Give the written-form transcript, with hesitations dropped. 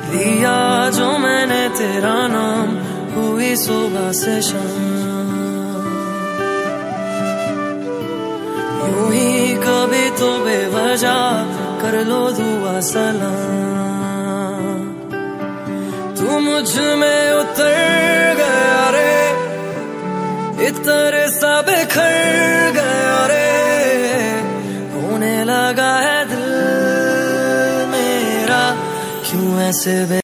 लिया जो मैंने तेरा नाम, हुई सुबह से शाम। यूं ही कभी तो बेवजह कर लो दुआ सलाम। तू मुझ में उतर गया रे, इतर सा बिखर गया रे, होने लगा है दिल मेरा क्यों ऐसे